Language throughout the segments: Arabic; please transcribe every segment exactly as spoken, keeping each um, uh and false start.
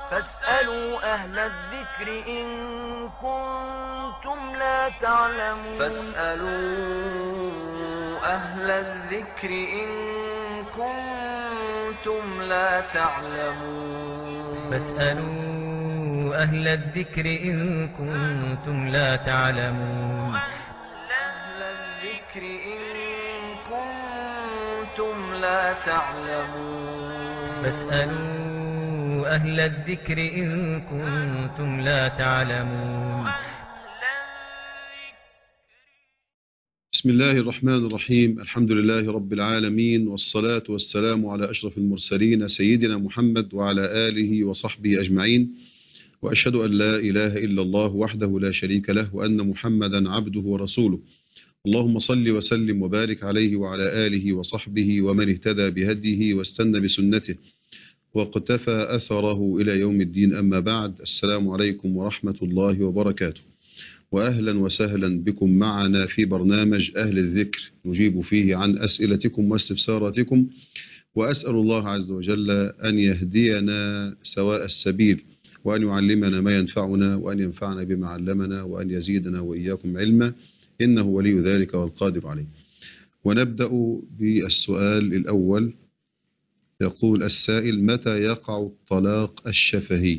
فاسألوا أهل الذكر إن كنتم لا تعلمون فاسألوا أهل الذكر إن كنتم لا تعلمون فاسألوا أهل الذكر إن كنتم لا تعلمون أهل الذكر إن كنتم لا تعلمون فاسألوا أهل الذكر إن كنتم لا تعلمون. بسم الله الرحمن الرحيم. الحمد لله رب العالمين، والصلاة والسلام على أشرف المرسلين سيدنا محمد وعلى آله وصحبه أجمعين، وأشهد أن لا إله إلا الله وحده لا شريك له، وأن محمدا عبده ورسوله. اللهم صل وسلم وبارك عليه وعلى آله وصحبه ومن اهتدى بهديه واستنى بسنته واقتفى أثره إلى يوم الدين. أما بعد، السلام عليكم ورحمة الله وبركاته، وأهلا وسهلا بكم معنا في برنامج أهل الذكر، نجيب فيه عن أسئلتكم واستفساراتكم، وأسأل الله عز وجل أن يهدينا سواء السبيل، وأن يعلمنا ما ينفعنا، وأن ينفعنا بما علمنا، وأن يزيدنا وإياكم علما، إنه ولي ذلك والقادر عليه. ونبدأ بالسؤال الأول. يقول السائل: متى يقع الطلاق الشفهي؟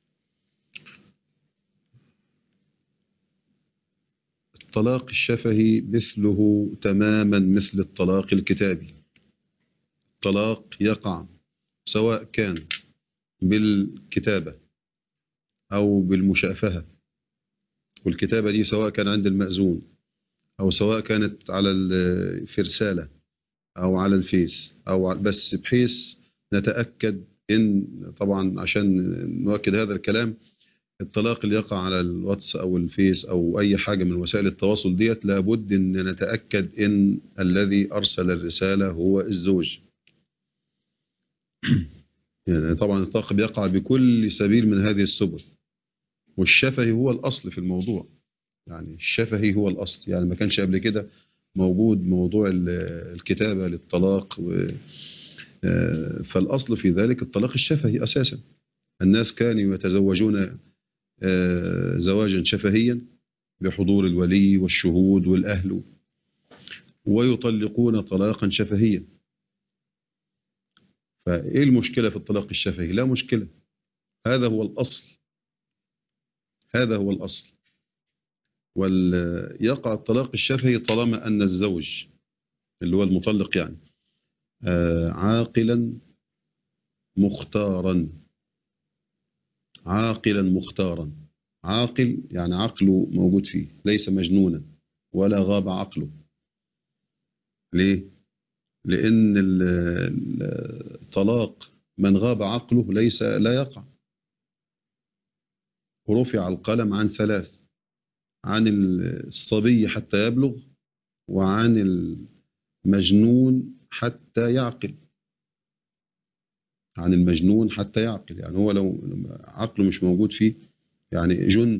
الطلاق الشفهي مثله تماما مثل الطلاق الكتابي. الطلاق يقع سواء كان بالكتابة أو بالمشافهة، والكتابة دي سواء كان عند المأذون أو سواء كانت على في رسالة أو على الفيس، أو بس بحيث نتأكد إن، طبعا عشان نؤكد هذا الكلام، الطلاق اللي يقع على الواتس أو الفيس أو أي حاجة من وسائل التواصل ديت لابد أن نتأكد إن الذي أرسل الرسالة هو الزوج. يعني طبعا الطلاق بيقع بكل سبيل من هذه السبل، والشفهي هو الأصل في الموضوع. يعني الشفهي هو الأصل، يعني ما كانش قبل كده موجود موضوع الكتابة للطلاق، فالأصل في ذلك الطلاق الشفهي أساسا. الناس كانوا يتزوجون زواجا شفهيا بحضور الولي والشهود والأهل، ويطلقون طلاقا شفهيا. فإيه المشكلة في الطلاق الشفهي؟ لا مشكلة، هذا هو الأصل، هذا هو الأصل. ويقع الطلاق الشفهي طالما أن الزوج اللي هو المطلق يعني عاقلا مختارا، عاقلا مختارا. عاقل يعني عقله موجود فيه، ليس مجنونا ولا غاب عقله. ليه؟ لأن الطلاق من غاب عقله ليس لا يقع. ورفع القلم عن ثلاث: عن الصبي حتى يبلغ، وعن المجنون حتى يعقل. عن المجنون حتى يعقل، يعني هو لو عقله مش موجود فيه يعني جن.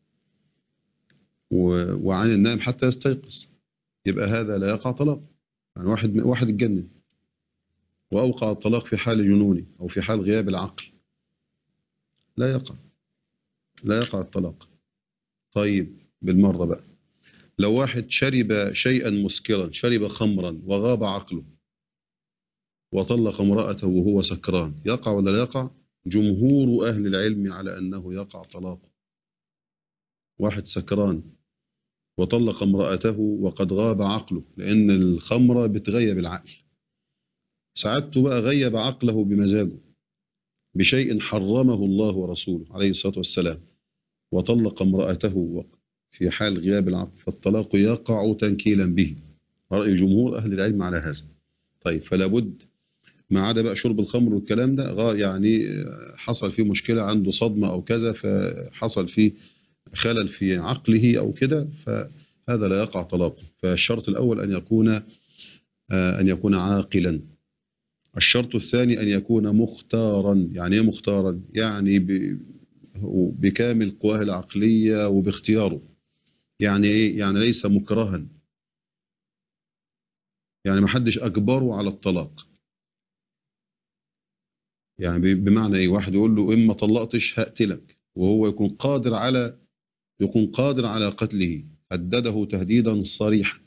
وعن النائم حتى يستيقظ، يبقى هذا لا يقع طلاق. يعني واحد واحد اتجنن وأوقع الطلاق في حال جنونه أو في حال غياب العقل، لا يقع، لا يقع الطلاق. طيب بالمرة بقى، لو واحد شرب شيئا مسكرا، شرب خمرا وغاب عقله وطلق امرأته وهو سكران، يقع ولا لا يقع؟ جمهور أهل العلم على أنه يقع طلاقه. واحد سكران وطلق امرأته وقد غاب عقله، لأن الخمرة بتغيب العقل. سعادته بقى غيب عقله بمزاجه بشيء حرمه الله ورسوله عليه الصلاة والسلام، وطلق امرأته في حال غياب العقل، فالطلاق يقع تنكيلا به. رأي جمهور أهل العلم على هذا. طيب فلا بد، ما عدا بقى شرب الخمر والكلام ده، يعني حصل فيه مشكلة، عنده صدمة أو كذا، فحصل فيه خلل في عقله أو كده، فهذا لا يقع طلاقه. فالشرط الأول أن يكون أن يكون عاقلا. الشرط الثاني أن يكون مختارا. يعني ايه مختارا؟ يعني بكامل قواه العقلية وباختياره. يعني ايه؟ يعني ليس مكرها، يعني ما حدش أجبره على الطلاق. يعني بمعنى ايه؟ واحد يقول له اما طلقتش هقتلك، وهو يكون قادر على يكون قادر على قتله، هدده تهديدا صريحا،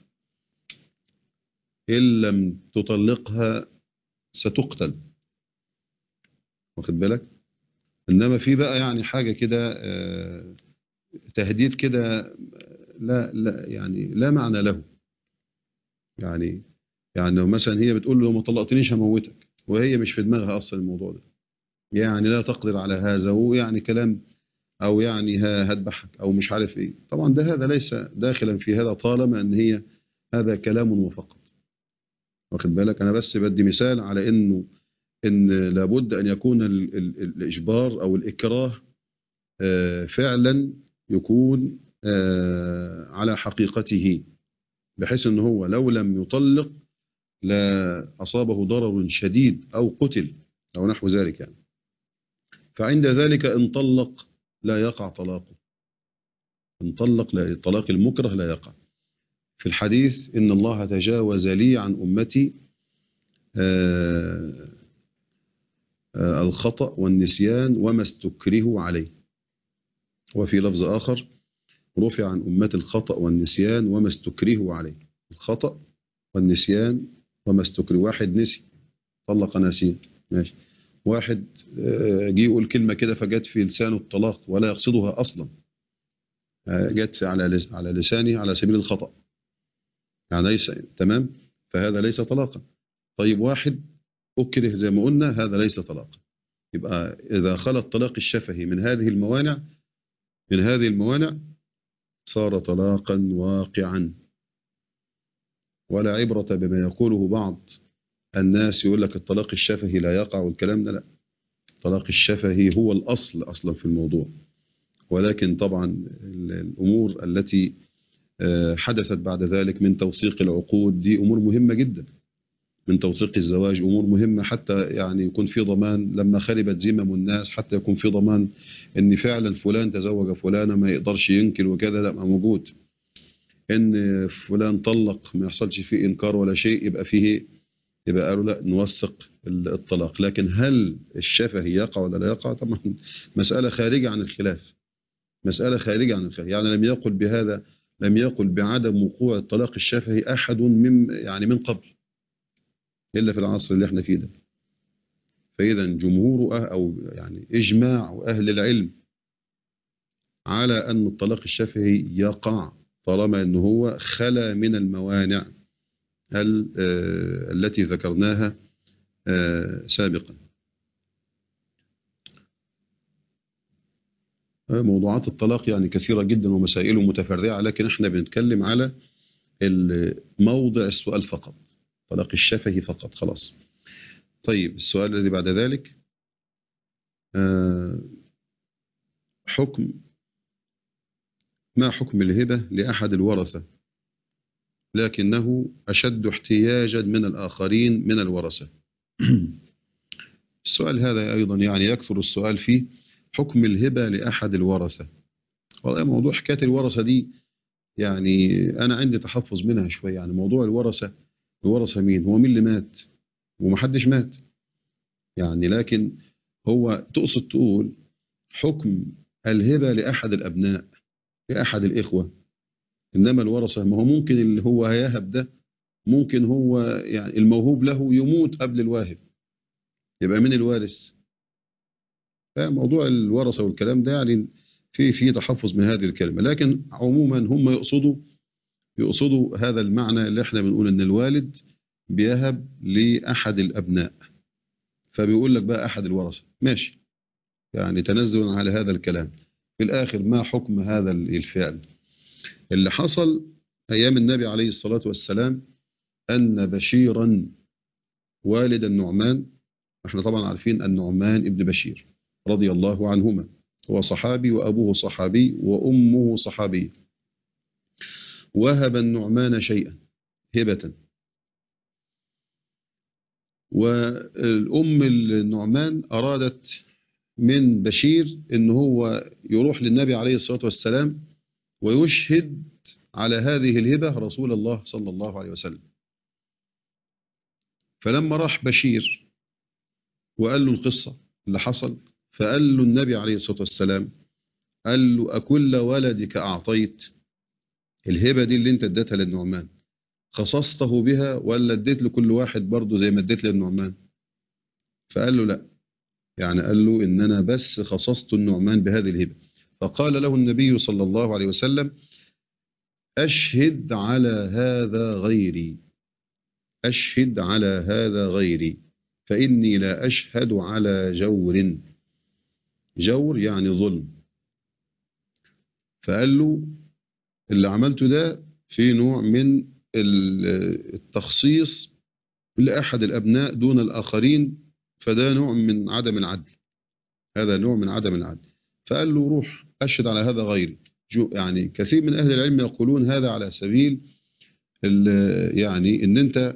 إن لم تطلقها ستقتل، واخد بالك؟ إنما في بقى يعني حاجة كده آه، تهديد كده، لا لا يعني لا معنى له. يعني يعني لو مثلا هي بتقول له ما طلقتنيش هموتك، وهي مش في دماغها أصلا الموضوع ده، يعني لا تقدر على هذا، ويعني كلام، أو يعني هذبحك أو مش عارف إيه. طبعا ده هذا ليس داخلا في هذا، طالما أن هي هذا كلام وفقط، واخد بالك؟ أنا بس بدي مثال على أنه إن لابد أن يكون ال ال الإجبار أو الإكراه آه، فعلا يكون آه، على حقيقته، بحيث أنه هو لو لم يطلق لا أصابه ضرر شديد أو قتل أو نحو ذلك يعني. فعند ذلك إن طلق لا يقع طلاقه، إن طلق لا، طلاق المكره لا يقع. في الحديث إن الله تجاوز لي عن أمتي آه، آه، الخطأ والنسيان وما استكرهوا عليه. وفي لفظ آخر رفع عن أمتي الخطأ والنسيان وما استكرهوا عليه. الخطأ والنسيان وما استكرهوا، واحد نسي طلق ناسيا، ماشي. واحد آه، جه يقول كلمة كده فجت في لسانه الطلاق ولا يقصدها أصلا، آه، جت على لس- على لسانه على سبيل الخطأ، يعني ليس تمام، فهذا ليس طلاقا. طيب واحد أكره زي ما قلنا، هذا ليس طلاقا. يبقى إذا خلى الطلاق الشفهي من هذه الموانع من هذه الموانع صار طلاقا واقعا. ولا عبرة بما يقوله بعض الناس، يقول لك الطلاق الشفهي لا يقع والكلام ده، لا، الطلاق الشفهي هو الأصل أصلا في الموضوع. ولكن طبعا الأمور التي آه، حدثت بعد ذلك من توثيق العقود دي أمور مهمة جدا، من توثيق الزواج أمور مهمة، حتى يعني يكون في ضمان لما خربت ذمم الناس، حتى يكون في ضمان ان فعلا فلان تزوج فلانة ما يقدرش ينكر وكذا، لا موجود. ان فلان طلق ما يحصلش فيه انكار ولا شيء، يبقى فيه، يبقى قالوا لا نوثق الطلاق. لكن هل الشفهي يقع ولا لا يقع؟ طبعا مسألة خارجة عن الخلاف، مسألة خارجة عن الخلاف. يعني لم يقل بهذا، لم يقل بعدم وقوع الطلاق الشفهي أحد من يعني من قبل، إلا في العصر اللي احنا فيه ده. فإذا جمهور أه أو يعني إجماع أهل العلم على أن الطلاق الشفهي يقع، طالما أنه هو خلا من الموانع التي ذكرناها سابقا. موضوعات الطلاق يعني كثيرة جدا ومسائله متفرعة، لكن احنا بنتكلم على موضع السؤال فقط، طلاق الشفهي فقط، خلاص. طيب السؤال الذي بعد ذلك، حكم ما حكم الهبة لأحد الورثة لكنه أشد احتياجا من الآخرين من الورثة؟ السؤال هذا أيضا يعني يكثر السؤال فيه، حكم الهبة لأحد الورثة. والله موضوع حكاية الورثة دي يعني أنا عندي تحفظ منها شوية. يعني موضوع الورثة، الورثة مين؟ هو مين اللي مات؟ ومحدش مات يعني. لكن هو تقصد تقول حكم الهبة لأحد الأبناء، لأحد الإخوة. إنما الورثة ما هو ممكن اللي هو هيهب ده ممكن هو يعني الموهوب له يموت قبل الواهب، يبقى من الوارث. فموضوع الورثة والكلام ده يعني في في تحفظ من هذه الكلمة. لكن عموما هم يقصدوا يقصدوا هذا المعنى اللي احنا بنقول ان الوالد بيهب لأحد الأبناء، فبيقول لك بقى أحد الورثة، ماشي، يعني تنزل على هذا الكلام. في الآخر ما حكم هذا الفعل؟ اللي حصل أيام النبي عليه الصلاة والسلام أن بشيرا والد النعمان، احنا طبعا عارفين النعمان ابن بشير رضي الله عنهما، هو صحابي وأبوه صحابي وأمه صحابية، وهب النعمان شيئا هبة. والأم النعمان أرادت من بشير إن هو يروح للنبي عليه الصلاة والسلام ويشهد على هذه الهبة رسول الله صلى الله عليه وسلم. فلما راح بشير وقال له القصة اللي حصل. فقال له النبي عليه الصلاة والسلام، قال له أكل ولدك أعطيت؟ الهبة دي اللي انت اديتها للنعمان خصصته بها ولا اديت لكل واحد برضه زي ما اديت للنعمان؟ فقال له لا، يعني قال له إن أنا بس خصصت النعمان بهذه الهبة. فقال له النبي صلى الله عليه وسلم أشهد على هذا غيري، أشهد على هذا غيري، فإني لا أشهد على جور. جور يعني ظلم. فقال له اللي عملته ده في نوع من التخصيص لأحد الأبناء دون الآخرين، فده نوع من عدم العدل، هذا نوع من عدم العدل. فقال له روح أشهد على هذا غيري. يعني كثير من أهل العلم يقولون هذا على سبيل يعني إن أنت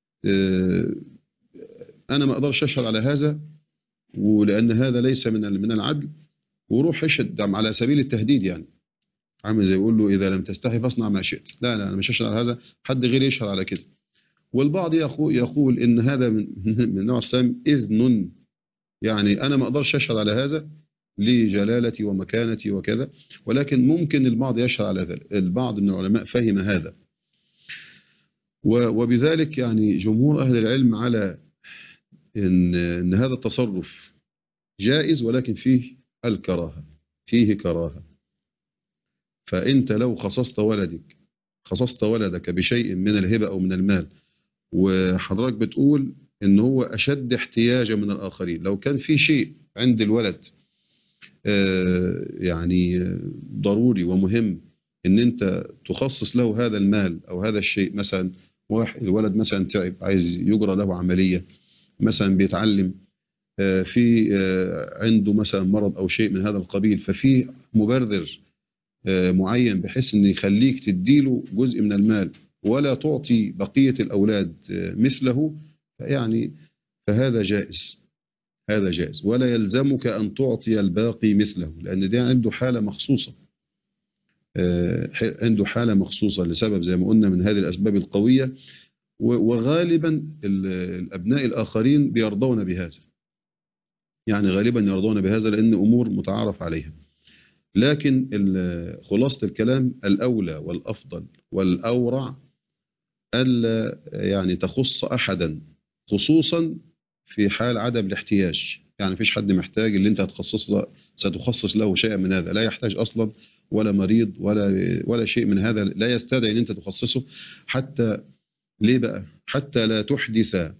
أنا ما أقدرش أشهد على هذا ولأن هذا ليس من من العدل، وروح اشهد على سبيل التهديد، يعني عامل زي يقول له إذا لم تستحي فاصنع ما شئت. لا لا أنا مش هشهد على هذا، حد غير يشهد على كده. والبعض يقول إن هذا من من نوع السلام إذن، يعني أنا ما أقدرش أشهد على هذا لجلالتي ومكانتي وكذا، ولكن ممكن البعض يشهد على ذلك. البعض من العلماء فهم هذا، وبذلك يعني جمهور أهل العلم على إن, إن هذا التصرف جائز، ولكن فيه الكراهة، فيه كراهة. فأنت لو خصصت ولدك خصصت ولدك بشيء من الهبة أو من المال، وحضرتك بتقول إن هو أشد احتياجا من الآخرين، لو كان في شيء عند الولد يعني ضروري ومهم إن أنت تخصص له هذا المال أو هذا الشيء، مثلا واحد الولد مثلا تعب عايز يجرى له عملية، مثلا بيتعلم في عنده مثلا مرض أو شيء من هذا القبيل، ففي مبرر معين بحيث ان يخليك تديله جزء من المال ولا تعطي بقية الأولاد مثله، يعني فهذا جائز، هذا جائز، ولا يلزمك أن تعطي الباقي مثله، لأن ده عنده حالة مخصوصة، عنده حالة مخصوصة لسبب زي ما قلنا من هذه الأسباب القوية. وغالبا الأبناء الآخرين بيرضون بهذا، يعني غالبا يرضون بهذا لأن أمور متعارف عليها. لكن خلاصة الكلام الأولى والأفضل والأورع ألا يعني تخص أحدا خصوصا في حال عدم الاحتياج، يعني فيش حد محتاج اللي انت هتخصص له ستخصص له شيئا من هذا، لا يحتاج أصلا ولا مريض ولا ولا شيء من هذا لا يستدعي ان انت تخصصه. حتى ليه بقى؟ حتى لا تحدث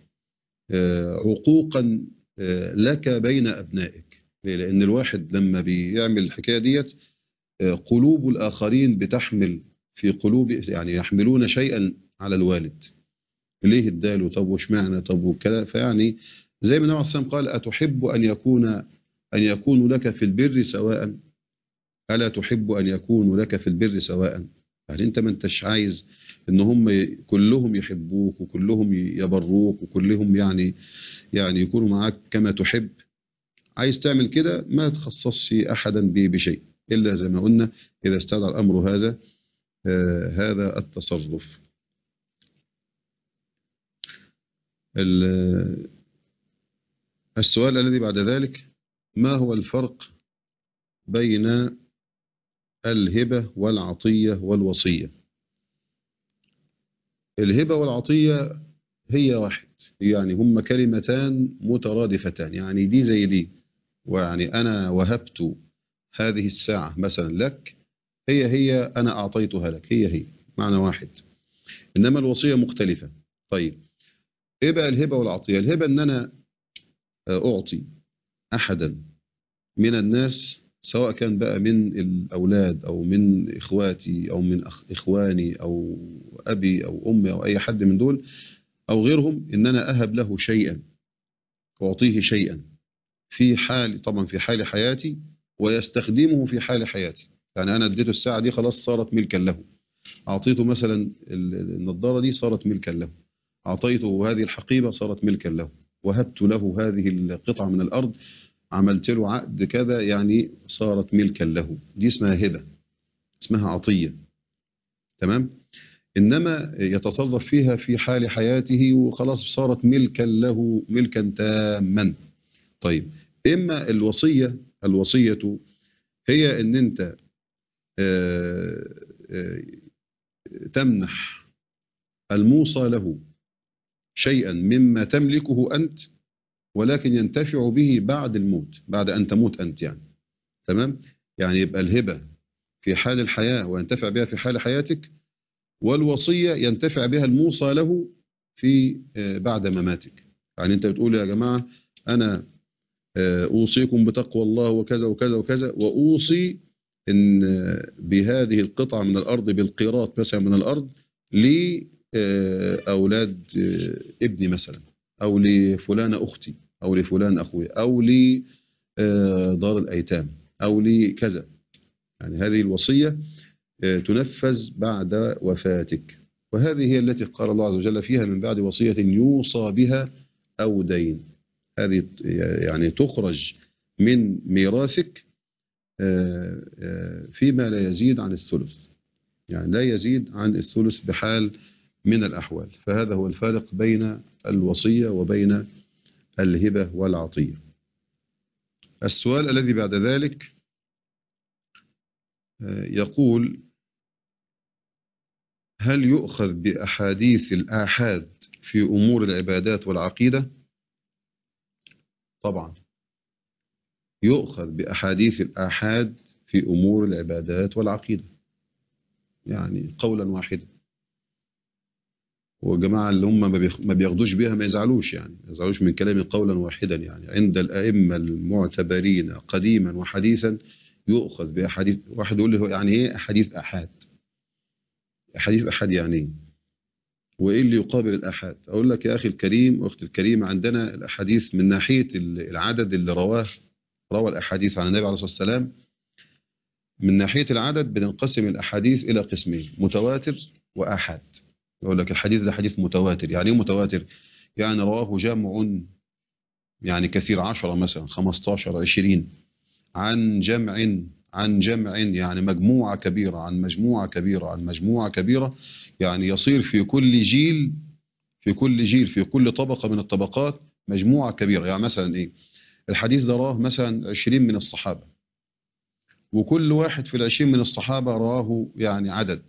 عقوقا لك بين أبنائك. لأن الواحد لما بيعمل الحكاية ديت قلوب الآخرين بتحمل في قلوب، يعني يحملون شيئا على الوالد، ليه اداله، طب وش معنى، طب وكذا. فيعني زي ما النبي عليه الصلاة والسلام قال أتحب أن يكون أن يكون لك في البر سواء، ألا تحب أن يكون لك في البر سواء؟ يعني أنت ما أنتش عايز إن هم كلهم يحبوك وكلهم يبروك وكلهم يعني يعني يكونوا معاك كما تحب؟ عايز تعمل كده ما تخصصش أحدا بشيء إلا زي ما قلنا إذا استدعى الأمر هذا آه هذا التصرف. السؤال الذي بعد ذلك: ما هو الفرق بين الهبة والعطية والوصية؟ الهبة والعطية هي واحد، يعني هم كلمتان مترادفتان، يعني دي زي دي، ويعني أنا وهبت هذه الساعة مثلا لك، هي هي أنا أعطيتها لك، هي هي معنى واحد. إنما الوصية مختلفة. طيب إيه بقى الهبة والعطية؟ الهبة إن أنا أعطي أحدا من الناس، سواء كان بقى من الأولاد أو من إخواتي أو من أخ إخواني أو أبي أو أمي أو أي حد من دول أو غيرهم، إن أنا أهب له شيئا وأعطيه شيئا في حال، طبعا في حال حياتي، ويستخدمه في حال حياتي. يعني أنا اديته الساعة دي خلاص صارت ملكا له، أعطيته مثلا النظارة دي صارت ملكا له، أعطيته هذه الحقيبة صارت ملكا له، وهبت له هذه القطعة من الأرض، عملت له عقد كذا، يعني صارت ملكا له. دي اسمها هبة، اسمها عطية. تمام؟ إنما يتصرف فيها في حال حياته وخلاص صارت ملكا له، ملكا تاما. طيب إما الوصية الوصية هي أن أنت آه، آه، تمنح الموصى له شيئا مما تملكه أنت، ولكن ينتفع به بعد الموت، بعد أن تموت أنت يعني. تمام؟ يعني يبقى الهبة في حال الحياة وينتفع بها في حال حياتك، والوصية ينتفع بها الموصى له في بعد مماتك. يعني أنت بتقول يا جماعة أنا أوصيكم بتقوى الله وكذا وكذا وكذا، وأوصي إن بهذه القطعة من الأرض بالقيراط مثلا من الأرض لأولاد ابني مثلا، أو لفلان أختي، أو لفلان أخوي، أو لدار الأيتام، أو لكذا. يعني هذه الوصية تنفذ بعد وفاتك، وهذه هي التي قال الله عز وجل فيها من بعد وصية يوصى بها أو دين. هذه يعني تخرج من ميراثك فيما لا يزيد عن الثلث، يعني لا يزيد عن الثلث بحال من الأحوال. فهذا هو الفارق بين الوصية وبين الهبة والعطية. السؤال الذي بعد ذلك يقول: هل يؤخذ بأحاديث الآحاد في أمور العبادات والعقيدة؟ طبعا يؤخذ بأحاديث الآحاد في أمور العبادات والعقيدة، يعني قولا واحدا. وجماعة اللي هم ما بياخدوش بيها ما يزعلوش، يعني ما يزعلوش من كلامي قولا واحدا. يعني عند الأئمة المعتبرين قديما وحديثا يؤخذ بأحاديث. واحد يقول لي يعني ايه أحاديث آحاد؟ أحاديث آحاد يعني ايه؟ وإيه اللي يقابل الآحاد؟ أقول لك يا أخي الكريم وأختي الكريمة، عندنا الأحاديث من ناحية العدد اللي رواه روى الأحاديث عن النبي عليه الصلاة والسلام. من ناحية العدد بننقسم الأحاديث إلى قسمين: متواتر وآحاد. يقول لك الحديث ده حديث متواتر. يعني ايه متواتر؟ يعني رواه جمع، يعني كثير، عشرة مثلا، خمستاشر، عشرين، عن جمع عن جمع، يعني مجموعة كبيرة عن مجموعة كبيرة عن مجموعة كبيرة. يعني يصير في كل جيل في كل جيل في كل طبقة من الطبقات مجموعة كبيرة. يعني مثلا ايه؟ الحديث ده رواه مثلا عشرين من الصحابة، وكل واحد في العشرين من الصحابة رواه يعني عدد،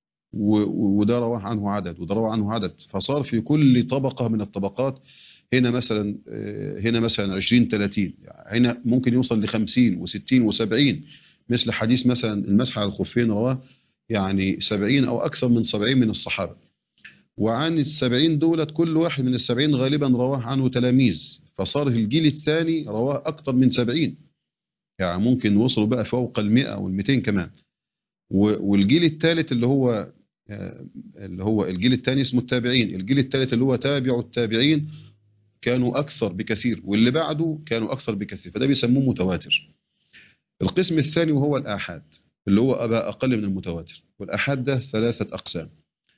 وده رواه عنه عدد، وده رواه عنه عدد. فصار في كل طبقة من الطبقات هنا مثلا هنا مثلا عشرين ثلاثين، هنا ممكن يوصل ل خمسين وستين وسبعين. مثل حديث مثلا المسح على الخفين رواه يعني سبعين أو أكثر من سبعين من الصحابة. وعن السبعين دولت كل واحد من السبعين غالبا رواه عنه تلاميذ، فصار الجيل الثاني رواه أكثر من سبعين، يعني ممكن وصلوا بقى فوق المئة والمئتين كمان. والجيل الثالث اللي هو اللي هو الجيل الثاني اسمه التابعين. الجيل الثالث اللي هو تابع التابعين كانوا أكثر بكثير، واللي بعده كانوا أكثر بكثير، فده بيسموه متواتر. القسم الثاني وهو الآحاد، اللي هو أبقى أقل من المتواتر. والآحاد ده ثلاثة أقسام: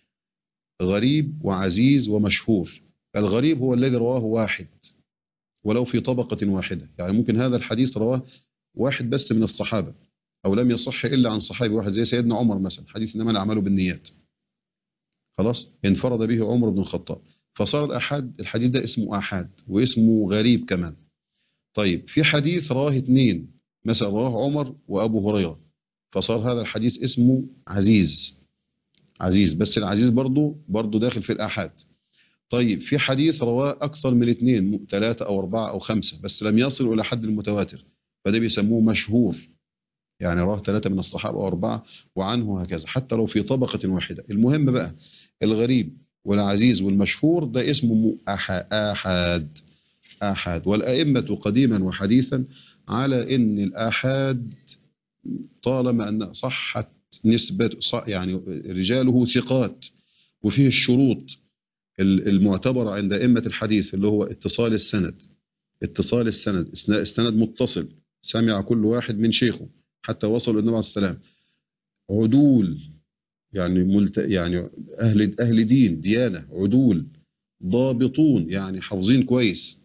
غريب وعزيز ومشهور. الغريب هو الذي رواه واحد ولو في طبقة واحدة، يعني ممكن هذا الحديث رواه واحد بس من الصحابة، أو لم يصح إلا عن صحابي واحد زي سيدنا عمر مثلا، حديث إنما الأعمال بالنيات، خلاص انفرد به عمر بن الخطاب، فصار الأحد الحديث ده اسمه أحد واسمه غريب كمان. طيب في حديث رواه اثنين، مثلا رواه عمر وأبو هريرة، فصار هذا الحديث اسمه عزيز عزيز بس العزيز برضو برضو داخل في الأحد. طيب في حديث رواه أكثر من اثنين، ثلاثة أو أربعة أو خمسة، بس لم يصل إلى حد المتواتر، فده بيسموه مشهور، يعني رواه ثلاثة من الصحابة أو أربعة وعنه هكذا، حتى لو في طبقة واحدة. المهم بقى الغريب والعزيز والمشهور ده اسمه آحاد آحاد. والأئمة قديما وحديثا على إن الآحاد طالما أن صحت نسبة يعني رجاله ثقات وفيه الشروط المعتبرة عند أئمة الحديث، اللي هو اتصال السند اتصال السند السند متصل، سمع كل واحد من شيخه حتى وصل للنبي عليه السلام. عدول، يعني ملت... يعني أهل أهل دين ديانة، عدول. ضابطون، يعني حافظين كويس.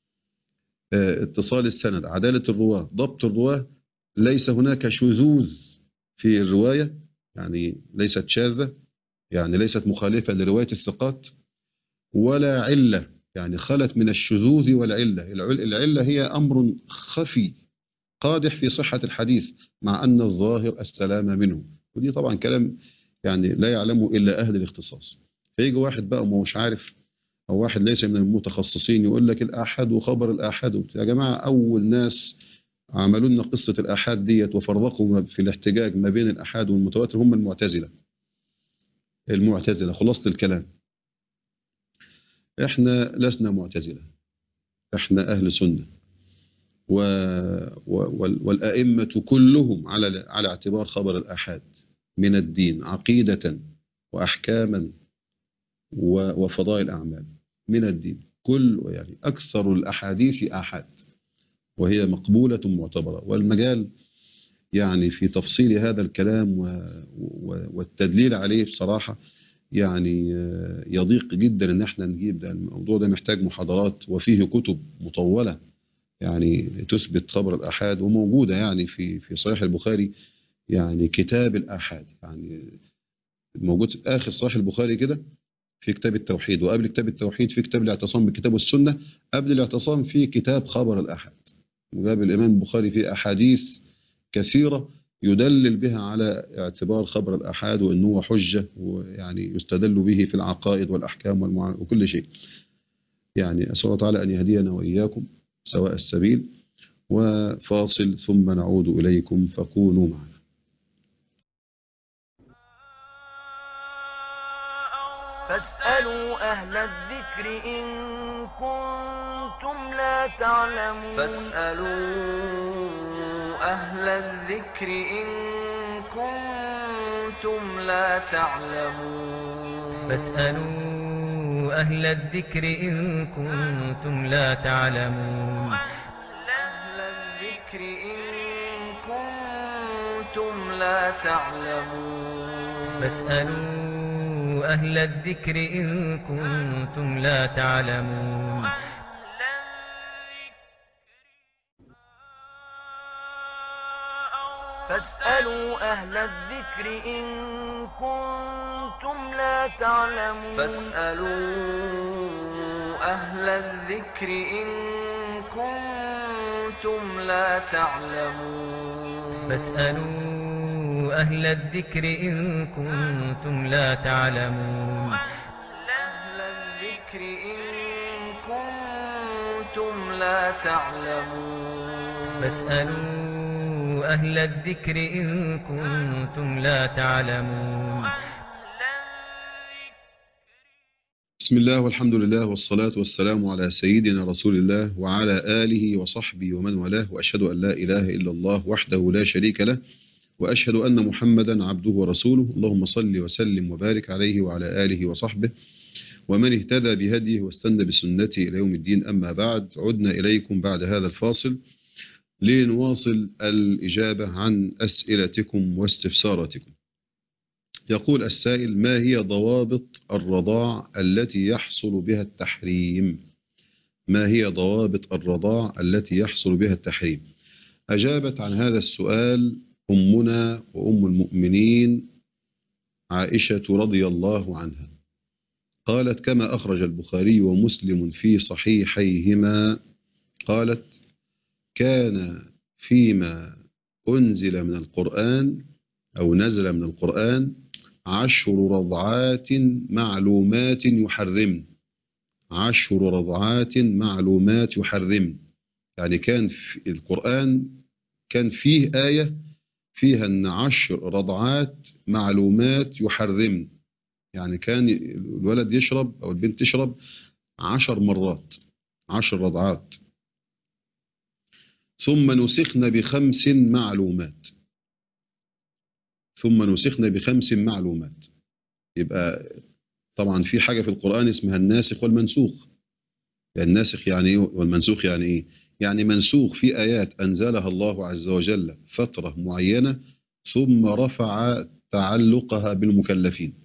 اه اتصال السند، عدالة الرواة، ضبط الرواة، ليس هناك شذوذ في الرواية، يعني ليست شاذة، يعني ليست مخالفة لرواية الثقات، ولا علة يعني خلت من الشذوذ والعلة. العل- العلة هي أمر خفي قادح في صحة الحديث، مع أن الظاهر السلام منه. ودي طبعا كلام يعني لا يعلمه إلا أهل الاختصاص. فيجي واحد بقى وما هوش عارف، أو واحد ليس من المتخصصين، يقول لك الآحاد وخبر الآحاد. يا جماعة، أول ناس عملوا لنا قصة الآحاد ديت وفرقوا في الاحتجاج ما بين الآحاد والمتواتر هم المعتزلة. المعتزلة خلاصة الكلام. احنا لسنا معتزلة، احنا أهل سنة، و... و... والأئمة كلهم على على اعتبار خبر الآحاد من الدين عقيدة وأحكاما و... وفضائل أعمال من الدين. كل يعني أكثر الأحاديث آحاد، وهي مقبولة معتبرة. والمجال يعني في تفصيل هذا الكلام و... و... والتدليل عليه بصراحة يعني يضيق جدا ان احنا نجيب ده. الموضوع ده محتاج محاضرات، وفيه كتب مطولة يعني تثبت خبر الآحاد، وموجودة يعني في في صحيح البخاري، يعني كتاب الآحاد يعني موجود في آخر صحيح البخاري كده، في كتاب التوحيد، وقبل كتاب التوحيد في كتاب الاعتصام بالكتاب والسنة، قبل الاعتصام في كتاب خبر الآحاد. وجاب الإمام البخاري في أحاديث كثيرة يدلل بها على اعتبار خبر الآحاد، وأنه هو حجة، ويعني يستدل به في العقائد والأحكام والمعامل وكل شيء. يعني أسأل الله تعالى أن يهدينا وإياكم سواء السبيل. وفاصل ثم نعود إليكم، فكونوا معنا. فاسألوا أهل الذكر إن كنتم لا تعلمون فاسألوا أهل الذكر إن كنتم لا تعلمون فاسألوا أهل الذكر إن كنتم لا تعلمون أهل الذكر إن كنتم لا تعلمون فاسألوا أهل الذكر إن كنتم لا تعلمون فاسألوا أهل الذكر إن كنتم لا تعلمون فاسألوا أهل الذكر إن كنتم لا تعلمون فاسألوا أهل الذكر إن كنتم لا تعلمون أهل الذكر إن كنتم لا تعلمون فاسألوا أهل الذكر إن كنتم لا تعلمون بسم الله والحمد لله والصلاة والسلام على سيدنا رسول الله وعلى آله وصحبه ومن والاه، وأشهد أن لا إله إلا الله وحده لا شريك له، وأشهد أن محمدا عبده ورسوله. اللهم صل وسلم وبارك عليه وعلى آله وصحبه ومن اهتدى بهديه واستنى بسنته إلى يوم الدين. أما بعد، عدنا إليكم بعد هذا الفاصل لنواصل الإجابة عن أسئلتكم واستفساراتكم. يقول السائل: ما هي ضوابط الرضاع التي يحصل بها التحريم؟ ما هي ضوابط الرضاع التي يحصل بها التحريم؟ أجابت عن هذا السؤال أمنا وأم المؤمنين عائشة رضي الله عنها. قالت كما أخرج البخاري ومسلم في صحيحيهما، قالت: كان فيما أنزل من القرآن أو نزل من القرآن عشر رضعات معلومات يحرمن. عشر رضعات معلومات يحرمن، يعني كان في القرآن كان فيه آية فيها أن عشر رضعات معلومات يحرمن، يعني كان الولد يشرب أو البنت تشرب عشر مرات، عشر رضعات. ثم نسخنا بخمس معلومات ثم نسخنا بخمس معلومات. يبقى طبعا في حاجة في القرآن اسمها الناسخ والمنسوخ. يعني الناسخ يعني ايه والمنسوخ يعني ايه؟ يعني منسوخ في آيات أنزلها الله عز وجل فترة معينة ثم رفع تعلقها بالمكلفين.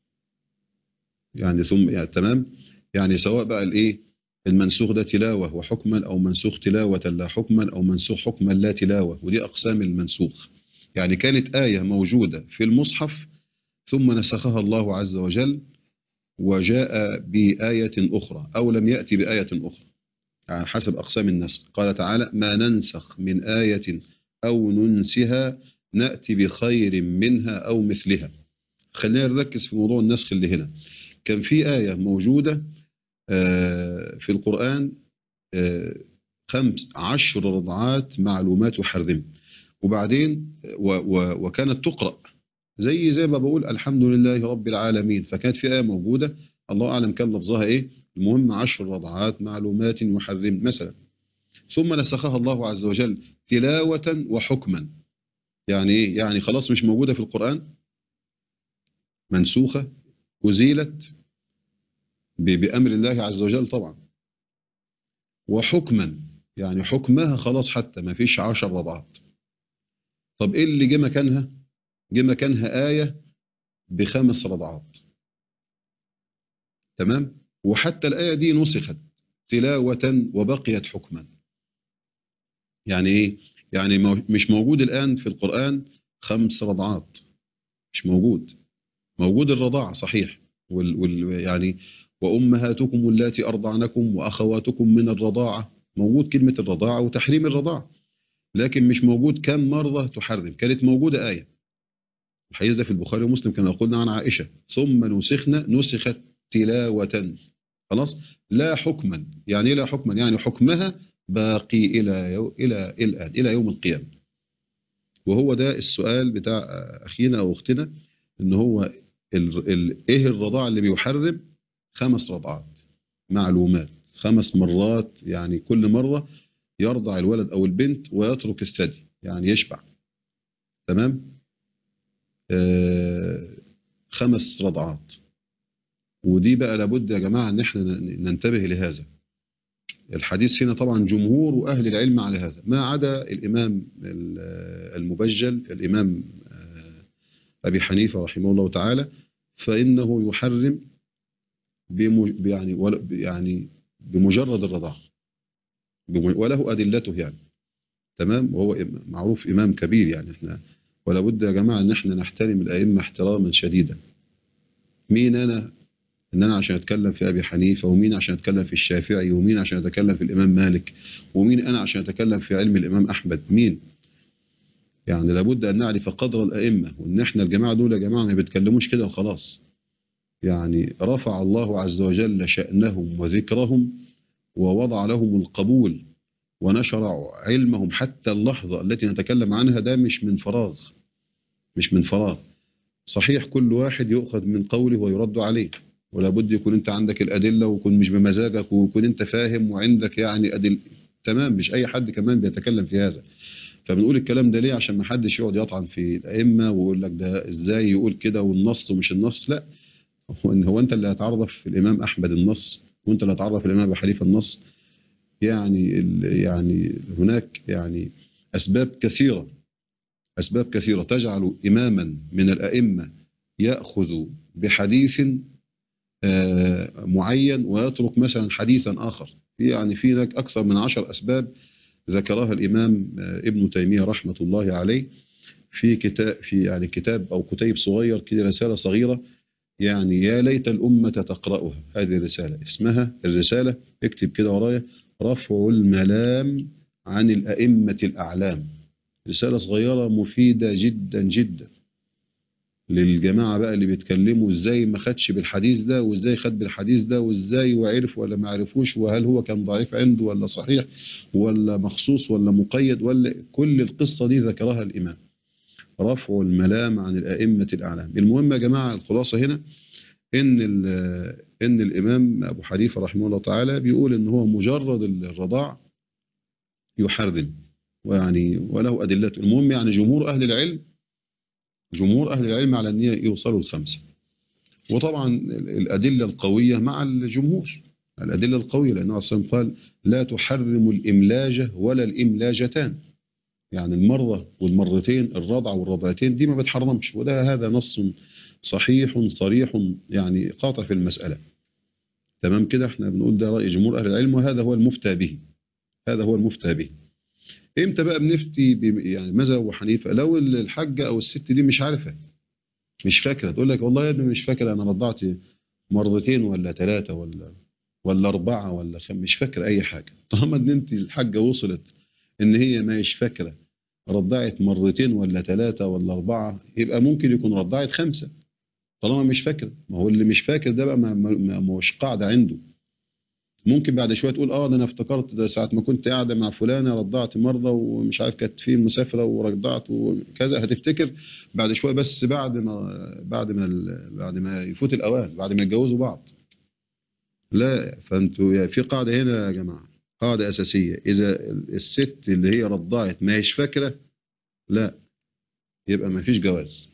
يعني ثم يعني تمام، يعني سواء بقى الايه المنسوخ ده تلاوة وحكما، أو منسوخ تلاوة لا حكما، أو منسوخ حكما لا تلاوة. ودي أقسام المنسوخ. يعني كانت آية موجودة في المصحف ثم نسخها الله عز وجل وجاء بآية أخرى أو لم يأتي بآية أخرى على حسب أقسام النسخ. قال تعالى ما ننسخ من آية أو ننسها نأتي بخير منها أو مثلها. خلينا نركز في موضوع النسخ اللي هنا. كان في آية موجودة في القرآن خمس عشر رضعات معلومات وحرم، وبعدين و و وكانت تقرأ زي زي ما بقول الحمد لله رب العالمين، فكانت في آية موجودة الله أعلم كان لفظها إيه، المهم عشر رضعات معلومات وحرم مثلا، ثم نسخها الله عز وجل تلاوة وحكما. يعني إيه؟ يعني خلاص مش موجودة في القرآن، منسوخة أزيلت بأمر الله عز وجل طبعا، وحكما يعني حكمها خلاص حتى ما فيش عشر رضعات. طب إيه اللي جه مكانها؟ جه مكانها آية بخمس رضعات، تمام؟ وحتى الآية دي نسخت تلاوة وبقيت حكما. يعني إيه؟ يعني مش موجود الآن في القرآن خمس رضعات، مش موجود. موجود الرضاعة صحيح، وال وال يعني وأمهاتكم اللاتي أرضعنكم وأخواتكم من الرضاعة، موجود كلمة الرضاعة وتحريم الرضاعة، لكن مش موجود كم مرة تحرم. كانت موجودة آية الحديث ده في البخاري ومسلم كما قلنا عن عائشة، ثم نسخنا نسخت تلاوة، خلاص لا حكما. يعني لا حكما يعني حكمها باقي إلى يو إلى الآن إلى يوم القيامة. وهو ده السؤال بتاع أخينا أو أختنا، إن هو ال ال إيه الرضاعة اللي بيحرم؟ خمس رضعات معلومات خمس مرات، يعني كل مرة يرضع الولد أو البنت ويترك الثدي يعني يشبع، تمام؟ آه خمس رضعات. ودي بقى لابد يا جماعة ان احنا ننتبه لهذا. الحديث هنا طبعا جمهور أهل العلم على هذا ما عدا الإمام المبجل الإمام أبي حنيفة رحمه الله تعالى، فإنه يحرم يعني يعني بمجرد الرضاعة وله أدلته يعني، تمام؟ وهو معروف إمام كبير يعني احنا، ولا بد يا جماعة ان احنا نحترم الأئمة احتراما شديدا. مين أنا ان انا عشان اتكلم في ابي حنيفه، ومين عشان اتكلم في الشافعي، ومين عشان اتكلم في الامام مالك، ومين انا عشان اتكلم في علم الامام احمد؟ مين؟ يعني لابد ان نعرف قدر الائمه، وان احنا الجماعه دول يا جماعه ما بيتكلموش كده وخلاص. يعني رفع الله عز وجل شأنهم وذكرهم ووضع لهم القبول ونشر علمهم حتى اللحظه التي نتكلم عنها. ده مش من فراغ، مش من فراغ. صحيح كل واحد يؤخذ من قوله ويرد عليه، ولا بد يكون انت عندك الأدلة، ويكون مش بمزاجك، ويكون انت فاهم وعندك يعني أدل، تمام؟ مش أي حد كمان بيتكلم في هذا. فبنقول الكلام ده ليه؟ عشان ما حدش يقعد يطعن في الأئمة ويقول لك ده ازاي يقول كده والنص ومش النص. لا، هو, هو انت اللي هتعرف في الإمام أحمد النص، وانت اللي هتعرف في الإمام أبي حنيفة النص. يعني يعني هناك يعني أسباب كثيرة أسباب كثيرة تجعل إماما من الأئمة يأخذ بحديث معين ويترك مثلا حديثا آخر. يعني في هناك أكثر من عشر أسباب ذكرها الإمام ابن تيمية رحمة الله عليه في كتاب في يعني كتاب أو كتيب صغير كده، رسالة صغيرة يعني يا ليت الأمة تقرأها. هذه الرسالة اسمها الرسالة، اكتب كده ورايا، رفع الملام عن الأئمة الأعلام. رسالة صغيرة مفيدة جدا جدا للجماعة بقى اللي بيتكلموا ازاي ما خدش بالحديث ده، وازاي خد بالحديث ده، وازاي وعرف ولا ما عرفوش، وهل هو كان ضعيف عنده ولا صحيح ولا مخصوص ولا مقيد، ولا كل القصة دي ذكرها الإمام. رفع الملام عن الأئمة الأعلام. المهم يا جماعة الخلاصة هنا إن إن الإمام أبو حنيفة رحمه الله تعالى بيقول إن هو مجرد الرضاع يحرم، ويعني وله أدلته. المهم يعني جمهور أهل العلم جمهور أهل العلم على أن يوصلوا الخمسة، وطبعا الأدلة القوية مع الجمهور، الأدلة القوية، لأنه أصلا قال لا تحرم الإملاجة ولا الإملاجتان، يعني المرة والمرتين، الرضع والرضعتين دي ما بتحرمش، وده هذا نص صحيح صريح يعني قاطع في المسألة، تمام كده؟ احنا بنقول ده رأي جمهور أهل العلم، وهذا هو المفتى به هذا هو المفتى به. امتى بقى بنفتي يعني ماذا أبو حنيفة؟ لو الحاجة أو الست دي مش عارفة، مش فاكرة، تقول لك والله يا ابني مش فاكرة أنا رضعت مرتين ولا ثلاثة ولا ولا أربعة ولا خمسة، مش فاكرة أي حاجة. طالما إن أنت الحاجة وصلت إن هي مش فاكرة رضعت مرتين ولا ثلاثة ولا أربعة، يبقى ممكن يكون رضعت خمسة طالما مش فاكرة. ما هو اللي مش فاكر ده بقى ما ما- ما هوش قاعدة عنده. ممكن بعد شويه تقول اه ده انا افتكرت ده ساعه ما كنت قاعده مع فلانه رضعت مرضى ومش عارف كانت فين مسافره ورضعت وكذا، هتفتكر بعد شويه، بس بعد ما بعد ما ال- بعد ما يفوت الاوان، بعد ما يتجوزوا بعض. لا، فانتوا في قاعده هنا يا جماعه، قاعده اساسيه: اذا الست اللي هي رضعت ما هيش فاكره، لا، يبقى ما فيش جواز.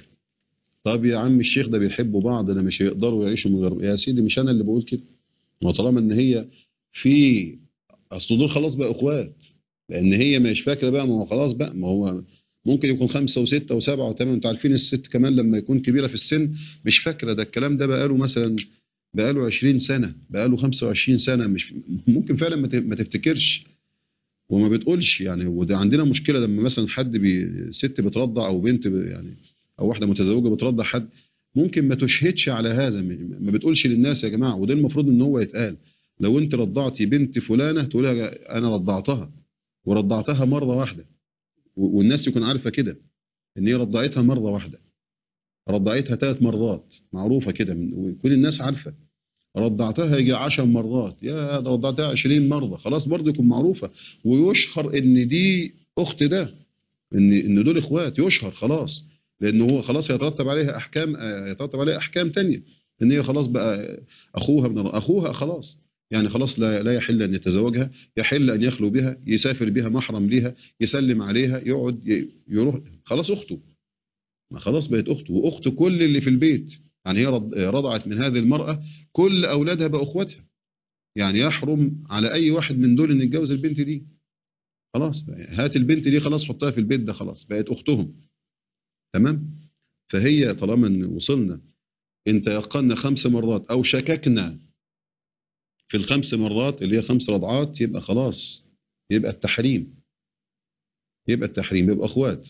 طب يا عم الشيخ ده بيحبوا بعض، ده مش هيقدروا يعيشوا من غير، يا سيدي مش انا اللي بقول كده. ما طالما ان هي في، اصل دول خلاص بقى اخوات، لان هي مش فاكره بقى، ما هو خلاص بقى، ما هو ممكن يكون خمسه وسته وسبعه وثمانيه. انتوا عارفين الست كمان لما يكون كبيره في السن مش فاكره، ده الكلام ده بقى له مثلا بقى له عشرين سنه، بقى له خمسه وعشرين سنه، مش ممكن فعلا ما ت- ما تفتكرش وما بتقولش يعني. وده عندنا مشكله لما مثلا حد بي ست بترضع او بنت ب- يعني او واحده متزوجه بترضع حد، ممكن ما تشهدش على هذا، ما بتقولش للناس يا جماعه، وده المفروض ان هو يتقال. لو انت رضعتي بنت فلانه تقولها انا رضعتها ورضعتها مره واحده، و- والناس يكون عارفه كده ان هي رضعتها مره واحده، رضعتها ثلاث مرات معروفه كده من- وكل الناس عارفه، رضعتها يجي عشر مرات، يا ده رضعتها عشرين مرة، خلاص برضه يكون معروفة ويشهر ان دي اخت ده، ان ان دول اخوات، يشهر خلاص، لان هو خلاص هيترتب عليها احكام، آه، هيترتب عليها احكام تانية، ان هي خلاص بقى اخوها من اخوها خلاص، يعني خلاص لا لا يحل ان يتزوجها، يحل ان يخلو بها، يسافر بها محرم ليها، يسلم عليها، يقعد ي- يروح، خلاص اخته، ما خلاص بقت اخته واخت كل اللي في البيت. يعني هي رض- رضعت من هذه المرأة كل اولادها بقوا اخواتها، يعني يحرم على اي واحد من دول ان يتجوز البنت دي. خلاص هات البنت دي خلاص حطها في البيت ده، خلاص بقت اختهم. تمام. فهي طالما ان وصلنا ان تيقنا خمس مرات او شككنا في الخمس مرات اللي هي خمس رضعات، يبقى خلاص، يبقى التحريم، يبقى التحريم، يبقى اخوات.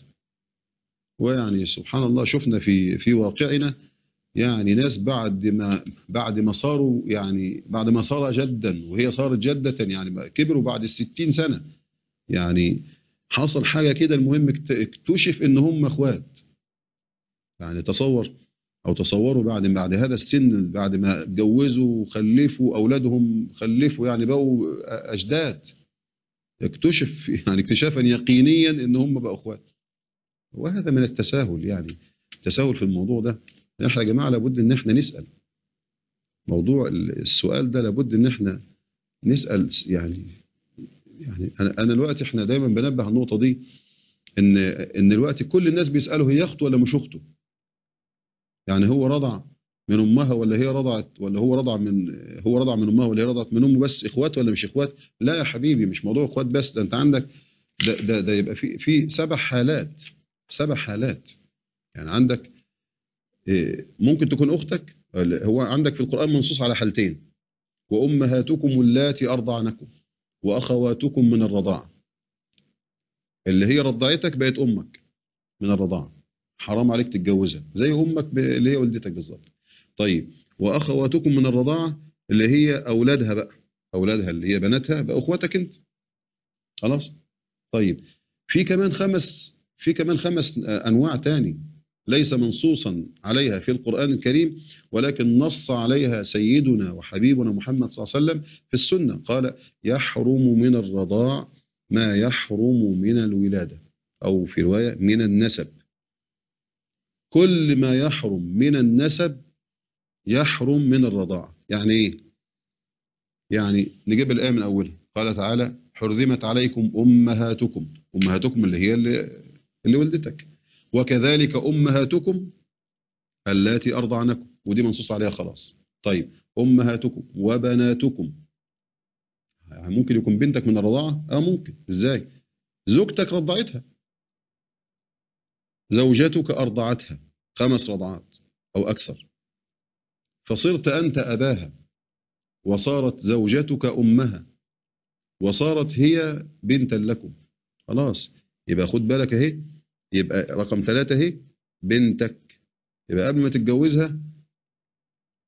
ويعني سبحان الله شفنا في في واقعنا يعني ناس بعد ما بعد ما صاروا، يعني بعد ما صار جدا وهي صارت جدة، يعني كبروا بعد الستين سنة، يعني حصل حاجة كده، المهم اكت- اكتشف ان هم اخوات. يعني تصور او تصوروا بعد بعد هذا السن، بعد ما اتجوزوا وخلفوا اولادهم، خلفوا يعني بقوا اجداد، اكتشف يعني اكتشافا يقينيا ان هم بقوا اخوات. وهذا من التساهل، يعني التساهل في الموضوع ده. احنا يا جماعة لابد ان احنا نسأل، موضوع السؤال ده لابد ان احنا نسأل. يعني يعني انا انا دلوقتي احنا دايما بنبه على النقطة دي، ان ان دلوقتي كل الناس بيسالوا هي اخته ولا مش اخته، يعني هو رضع من امها ولا هي رضعت، ولا هو رضع من هو رضع من امها ولا هي رضعت من امه، بس اخوات ولا مش اخوات. لا يا حبيبي، مش موضوع اخوات بس، ده انت عندك ده ده, ده يبقى في في سبع حالات، سبع حالات. يعني عندك إيه، ممكن تكون اختك، هو عندك في القرآن منصوص على حالتين: وامهاتكم اللاتي ارضعنكم واخواتكم من الرضاعه. اللي هي رضعتك بقت امك من الرضاعة، حرام عليك تتجوزها، زي امك ب- اللي هي والدتك بالظبط. طيب واخواتكم من الرضاعة اللي هي اولادها بقى، اولادها اللي هي بناتها بقى اخواتك انت، خلاص. طيب في كمان خمس في كمان خمس آه، انواع تاني ليس منصوصا عليها في القرآن الكريم، ولكن نص عليها سيدنا وحبيبنا محمد صلى الله عليه وسلم في السنة. قال: يحرم من الرضاع ما يحرم من الولادة، أو في رواية من النسب. كل ما يحرم من النسب يحرم من الرضاعة. يعني ايه؟ يعني نجيب الآية من أولها. قال تعالى: حرمت عليكم أمهاتكم، أمهاتكم اللي هي اللي, اللي ولدتك، وكذلك أمهاتكم اللاتي أرضعنكم، ودي منصوص عليها خلاص. طيب أمهاتكم وبناتكم، يعني ممكن يكون بنتك من الرضاعة؟ اه ممكن. ازاي؟ زوجتك رضعتها، زوجتك أرضعتها خمس رضعات أو أكثر، فصرت أنت أباها، وصارت زوجتك أمها، وصارت هي بنتا لكم، خلاص. يبقى خد بالك اهي، يبقى رقم ثلاثة اهي بنتك، يبقى قبل ما تتجوزها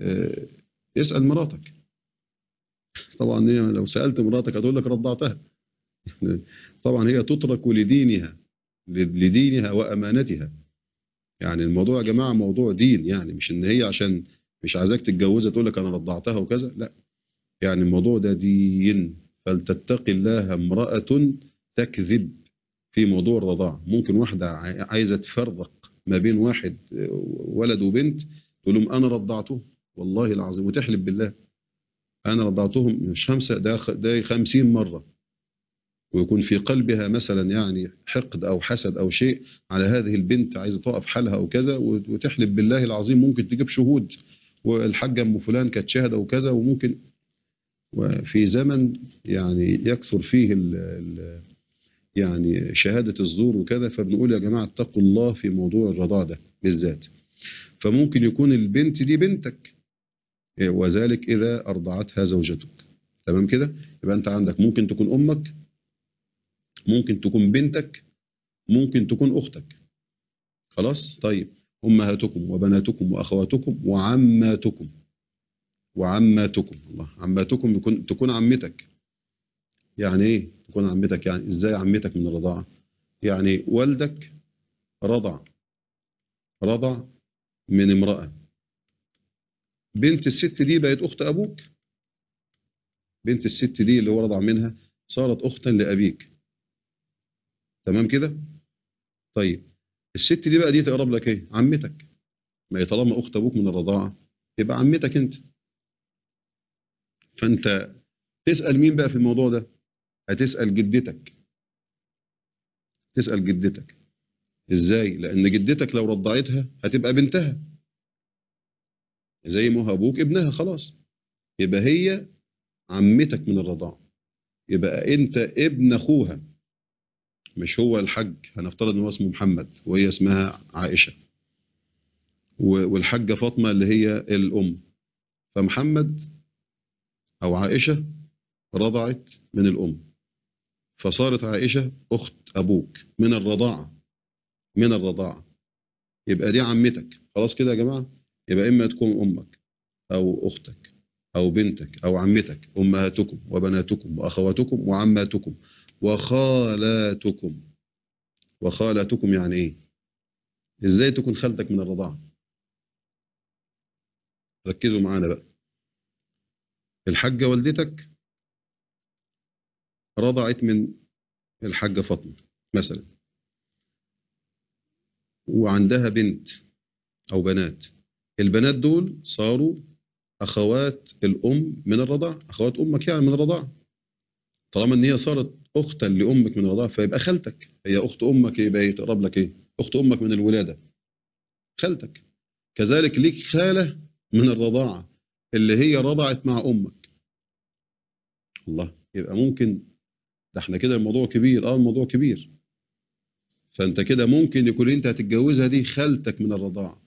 اه اسأل مراتك. طبعا هي لو سألت مراتك هتقول لك رضعتها. طبعا هي تترك لدينها لدينها وأمانتها. يعني الموضوع يا جماعة موضوع دين، يعني مش ان هي عشان مش عايزاك تتجوزها تقول لك انا رضعتها وكذا، لا، يعني الموضوع ده دين. فلتتقي الله امرأة تكذب في موضوع الرضاعة. ممكن واحدة عايزة تفرق ما بين واحد ولد وبنت تقول لهم انا رضعته والله العظيم، وتحلف بالله انا رضعتهم مش خمسة ده ده خمسين مرة، ويكون في قلبها مثلا يعني حقد أو حسد أو شيء على هذه البنت، عايزة توقف حالها أو كذا، وتحلف بالله العظيم ممكن تجيب شهود والحاجة أم فلان كانت شاهدة وكذا. وممكن وفي زمن يعني يكثر فيه ال ال يعني شهادة الزور وكذا، فبنقول يا جماعة اتقوا الله في موضوع الرضاعة ده بالذات. فممكن يكون البنت دي بنتك، وذلك إذا أرضعتها زوجتك. تمام كده؟ يبقى أنت عندك ممكن تكون أمك، ممكن تكون بنتك، ممكن تكون أختك. خلاص؟ طيب، أمهاتكم وبناتكم وأخواتكم وعماتكم وعماتكم. الله، عماتكم يكون تكون عمتك. يعني إيه تكون عمتك؟ يعني إزاي عمتك من الرضاعة؟ يعني والدك رضع رضع من امرأة، بنت الست دي بقت أخت أبوك. بنت الست دي اللي هو رضع منها صارت أختا لأبيك. تمام كده؟ طيب، الست دي بقى دي تقرب لك ايه؟ عمتك. ما هي طالما اخت ابوك من الرضاعه يبقى عمتك انت. فانت تسال مين بقى في الموضوع ده؟ هتسال جدتك. تسال جدتك ازاي؟ لان جدتك لو رضعتها هتبقى بنتها زي ما هو ابوك ابنها، خلاص يبقى هي عمتك من الرضاعه. يبقى انت ابن اخوها. مش هو الحج، هنفترض ان هو اسمه محمد وهي اسمها عائشه، والحاجه فاطمه اللي هي الام، فمحمد أو عائشة رضعت من الأم، فصارت عائشة أخت أبوك من الرضاعة. من الرضاعة يبقى دي عمتك. خلاص كده يا جماعة؟ يبقى إما تكون أمك أو أختك أو بنتك أو عمتك، أمهاتكم وبناتكم وأخواتكم وعماتكم وخالاتكم. وخالاتكم يعني إيه؟ إزاي تكون خالتك من الرضاعة؟ ركزوا معانا بقى. الحاجة والدتك رضعت من الحاجة فاطمة مثلا، وعندها بنت أو بنات. البنات دول صاروا أخوات الأم من الرضاعة، أخوات أمك يعني من الرضاعة. طالما إن هي صارت أختا لأمك من الرضاعة فيبقى خالتك. هي أخت أمك يبقى يتقرب لك إيه؟ أخت أمك من الولادة خالتك. كذلك ليك خالة من الرضاعة اللي هي رضعت مع أمك. الله، يبقى ممكن ده احنا كده الموضوع كبير. اه الموضوع كبير. فأنت كده ممكن يكون أنت هتتجوزها دي خالتك من الرضاعة.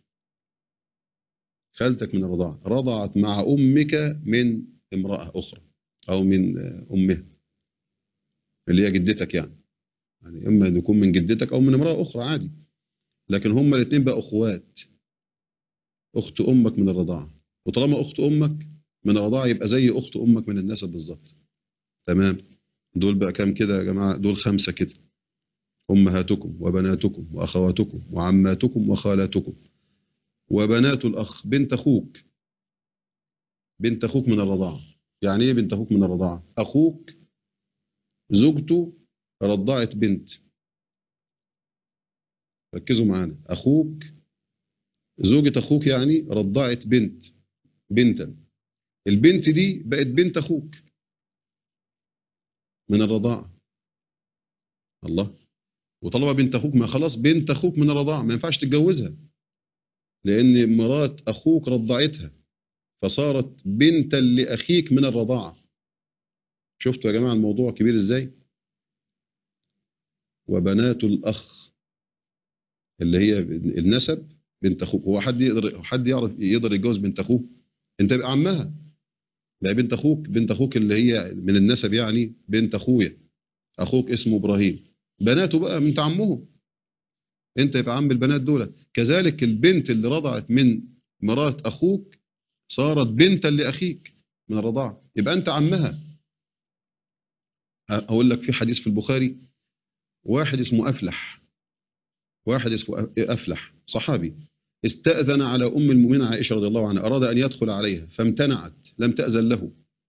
خالتك من الرضاعة رضعت مع أمك من امرأة أخرى أو من أمها اللي هي جدتك يعني. يعني إما يكون من جدتك أو من امرأة أخرى عادي، لكن هما الاثنين بقى أخوات. أخت أمك من الرضاعة، وطالما أخت أمك من الرضاعة يبقى زي أخت أمك من النسب بالظبط. تمام؟ دول بقى كام كده يا جماعة؟ دول خمسة كده: أمهاتكم وبناتكم وأخواتكم وعماتكم وخالاتكم وبنات الأخ، بنت أخوك. بنت أخوك من الرضاعة. يعني إيه بنت أخوك من الرضاعة؟ أخوك زوجته رضعت بنت. ركزوا معانا. أخوك زوجة أخوك يعني رضعت بنت، بنتا. البنت دي بقت بنت أخوك من الرضاعة. الله. وطالما بنت أخوك ما خلاص بنت أخوك من الرضاعة ما ينفعش تتجوزها، لأن مرات أخوك رضعتها فصارت بنتا لأخيك من الرضاعة. شفتوا يا جماعة الموضوع كبير إزاي؟ وبنات الأخ اللي هي النسب بنت أخوك. هو حد يقدر حد يعرف يقدر يتجوز بنت أخوه؟ أنت بقى عمها. بقى بنت أخوك بنت أخوك اللي هي من النسب يعني بنت أخويا. أخوك اسمه إبراهيم، بناته بقى من عمهم، أنت يبقى عم البنات دول. كذلك البنت اللي رضعت من مرات أخوك صارت بنتا لأخيك من الرضاعة، يبقى أنت عمها. أقول لك في حديث في البخاري، واحد اسمه أفلح واحد اسمه أفلح صحابي استأذن على أم المؤمنين عائشة رضي الله عنها، أراد أن يدخل عليها فامتنعت، لم تأذن له،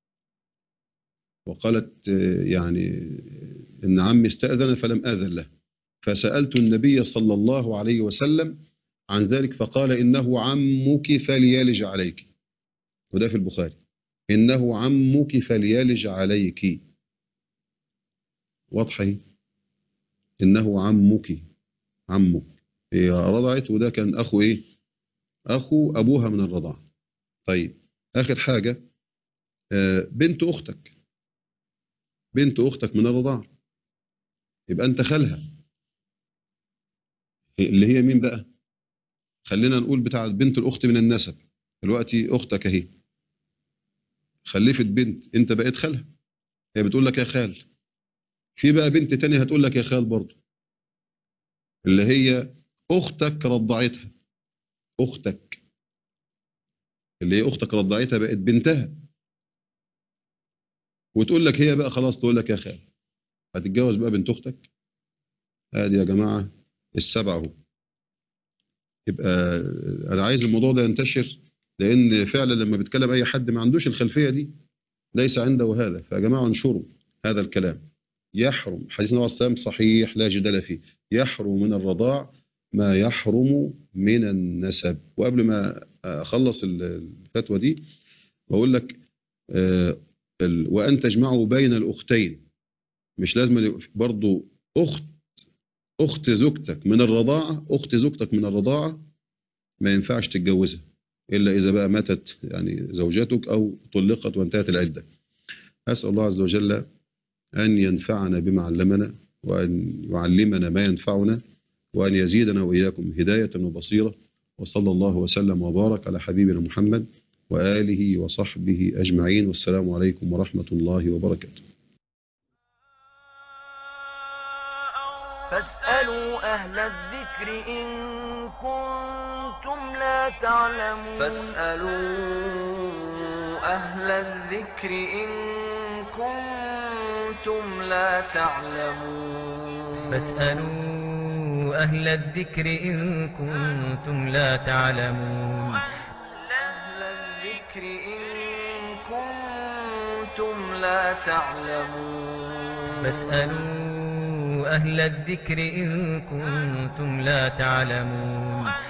وقالت يعني إن عمي استأذن فلم آذن له، فسألت النبي صلى الله عليه وسلم عن ذلك فقال إنه عمك فليلج عليك، وده في البخاري، إنه عمك فليلج عليك. واضحة؟ إنه عمك، عمك هي رضعت، وده كان أخو إيه؟ أخو أبوها من الرضاعة. طيب آخر حاجة، بنت أختك، بنت أختك من الرضاعة، يبقى أنت خالها، اللي هي مين بقى؟ خلينا نقول بتاع بنت الأخت من النسب، دلوقتي أختك أهي خلفت بنت، أنت بقيت خالها، هي بتقول لك يا خال. في بقى بنت تانية هتقول لك يا خال برضه، اللي هي أختك رضعتها، أختك اللي هي أختك رضعتها بقت بنتها، وتقول لك هي بقى خلاص تقول لك يا خال، هتتجوز بقى بنت أختك. ادي يا جماعة السبعة اهو. يبقى أنا عايز الموضوع ده ينتشر، لأن فعلا لما بتكلم أي حد ما عندوش الخلفية دي ليس عنده هذا، فيا جماعة انشروا هذا الكلام. يحرم، حديث النبي صلى الله عليه وسلم صحيح لا جدال فيه، يحرم من الرضاع ما يحرم من النسب. وقبل ما أخلص الفتوى دي بقول لك آه وأن تجمعوا بين الأختين، مش لازم برضو أخت أخت زوجتك من الرضاعة، أخت زوجتك من الرضاعة ما ينفعش تتجوزها إلا إذا بقى ماتت يعني زوجتك أو طلقت وانتهت العدة. أسأل الله عز وجل أن ينفعنا بما علمنا، وأن يعلمنا ما ينفعنا، وأن يزيدنا وإياكم هداية وبصيرة. وصلى الله وسلم وبارك على حبيبنا محمد وآله وصحبه أجمعين، والسلام عليكم ورحمة الله وبركاته. فاسألوا أهل الذكر إن كنتم لا تعلمون فاسألوا أهل الذكر إن كنتم لا تعلمون فاسألوا أهل الذكر إن كنتم لا تعلمون أهل الذكر إن كنتم لا تعلمون فاسألوا أهل الذكر إن كنتم لا تعلمون